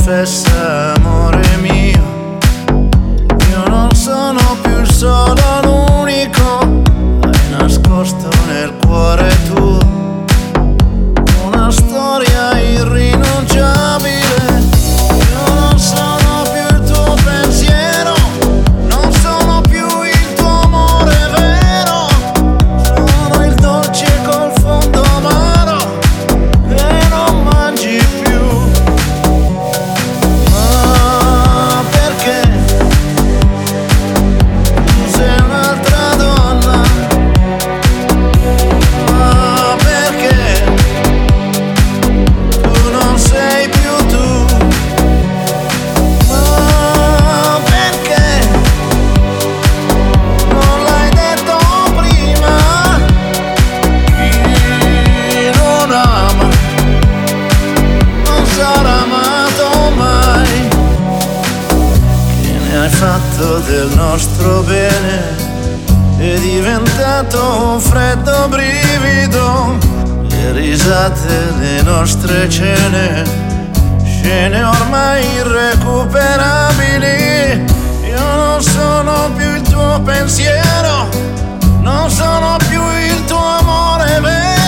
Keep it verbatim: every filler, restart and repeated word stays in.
confessa, amore mio, io non sono più il solo, l'unico. Hai nascosto nel cuore tuo una storia irrinunciabile. Io non sono più il tuo pensiero, non sono più il tuo amore vero. Sono il dolce col fondo amaro e non mangi più. Ma perché tu sei un'altra donna? Ma perché tu non sei più tu? Ma perché non l'hai detto prima? Chi non ama non sarà amato mai. Che ne hai fatto del nostro bene? È diventato un freddo brivido. Le risate, le nostre cene, scene ormai irrecuperabili. Io non sono più il tuo pensiero, non sono più il tuo amore vero.